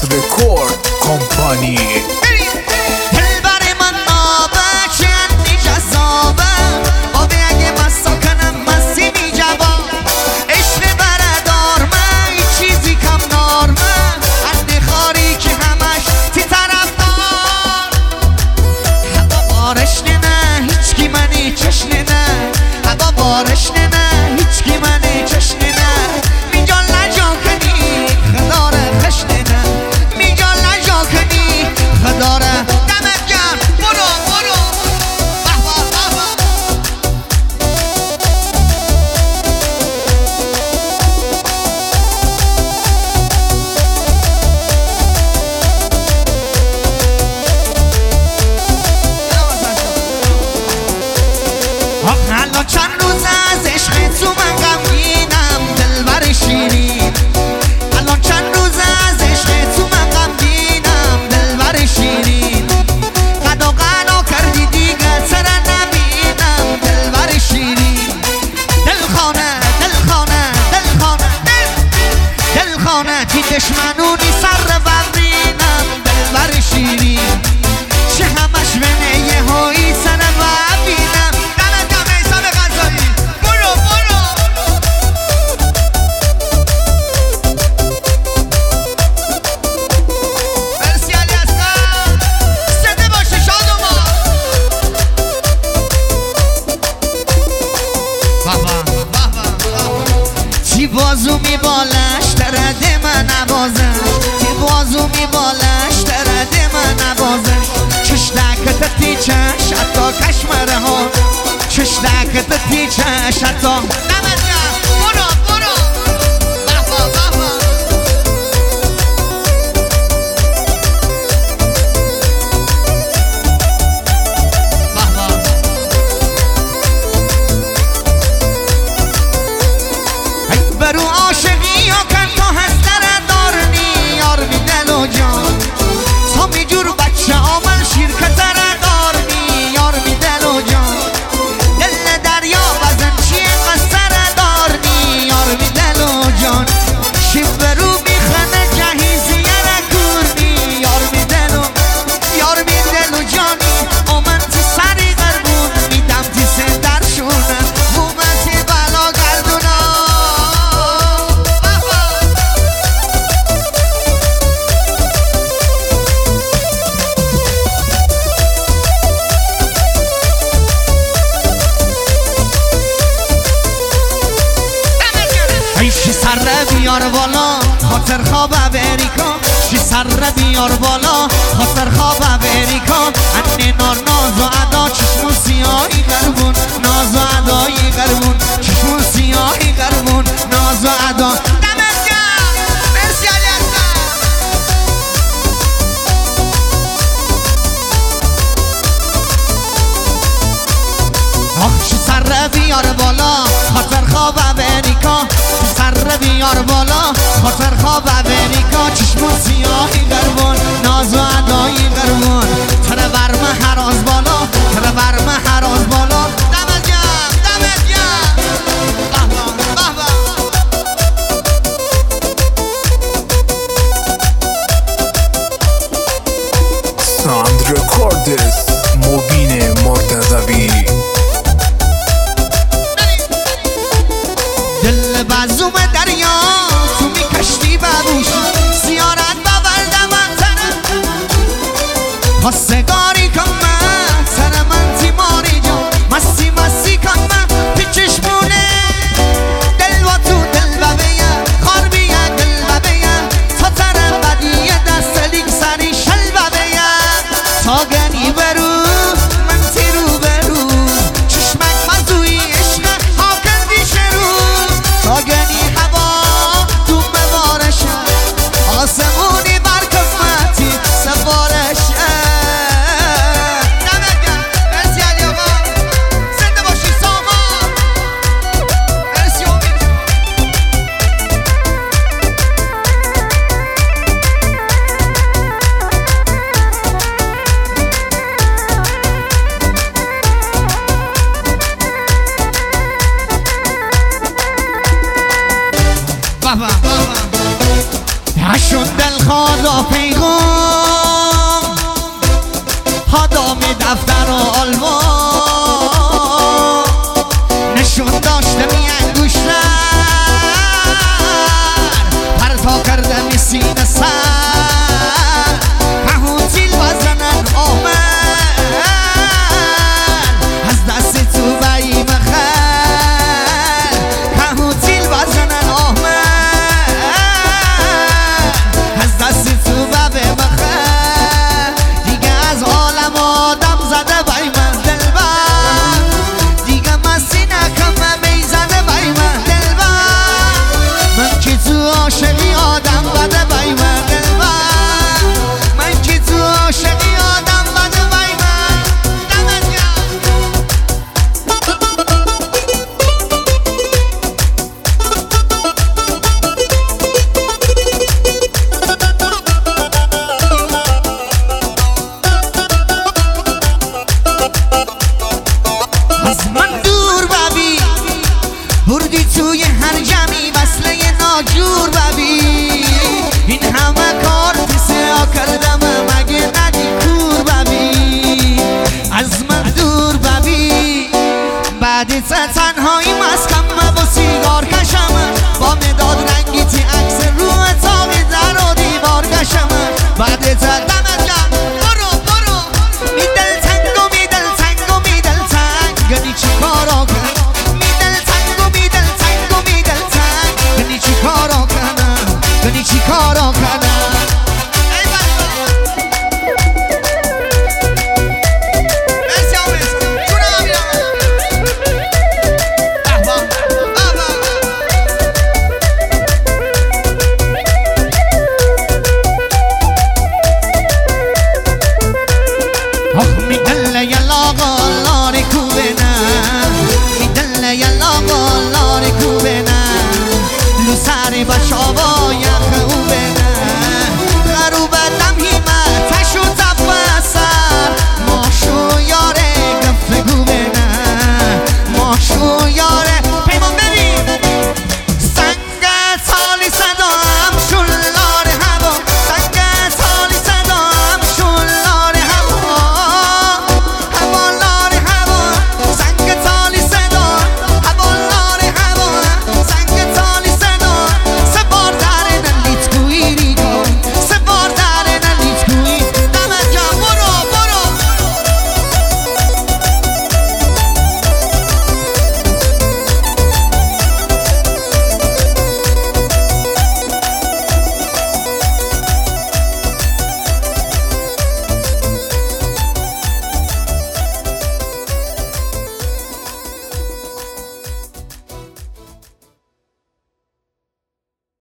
رکورد کمپانی. دشمنونی سر ببینم دلبر شیرین چه همش منه هایی سر ببینم دمت گرم میثم غزالی. برو مرسی علی اصغر زنده باشه شادوما. چی بازو میبالش درده من نبازش، تی بازو میبالش درده من نبازش. چش دکت تیچش حتی کشمره ها، چش دکت تیچش حتی نمزیم. برو برو عاشقی یا کن تو هست دارنی یار می دل و جان تا می جور بچه آمن شیرکت دارنی یار می دل و جان دل دریا بزن چیه قصر دارنی یار می دل و جان شیف برو بیخنه جهیزی رکورنی یار می دل و جانی آمن تی سری قربون میدم تی سندر شونه مومتی بلا گردونا. شی سر بیار بالا خاطر خواب امریکا، شی سر بیار بالا خاطر خواب امریکا. انی ناز و ادا چشم سیاهی قربون، ناز و ادای قربون چشم سیاهی قربون، ناز و ادا. دمت گرم مرسی علی اصغر. آخ شی سر بیار بالا خاطر خواب امریکا، سر بیار بالا خاطر خواب امریکا. چشم سیاهی قربون ناز و ادایی قربون تره برم حراز بالا تره برم حراز بالا. دمت گرم دمت گرم. ساند رکوردز مبین مرتضوی. دل بزوم دریا تو می کشتی ببوش زیارت ببردم انتنه خواستگاری کن من سر من تیماری جان مستی کن من پی چشمونه دل و تو دل ببیه خار بیه دل ببیه تا تر بدیه دست لیک سری شل ببیه تا گنی برو من تیرو برو چشمک مزوی عشق ها کردی شروع تا گنی هوا تو مبارشه آسمونی بر کفمتی سفارشه. دمت گرم مرسی علی آقا زنده باشی سامان. مرسی امید. نشون دل خدا پیغام هادام دفتر و آلمان نشون داشته می انگوشتر پرتا کرده می سینه سر کهوتیل بزنن آمد از دست تو بایی مخل کهوتیل بزنن آمد از دست تو ببه مخل دیگه از عالم آدم زده بای من دلبر دیگه مسی نکمه بیزده بای من دلبر من که تو عاشقی آدم بده بای من دلبر من که تو عاشقی آدم بده بای من دمت گرم از من دور ببی بردی توی هر جمعی وصله ناجور ببی این همه کار تسیا کردم مگه ندی کور ببی از من دور ببی بعد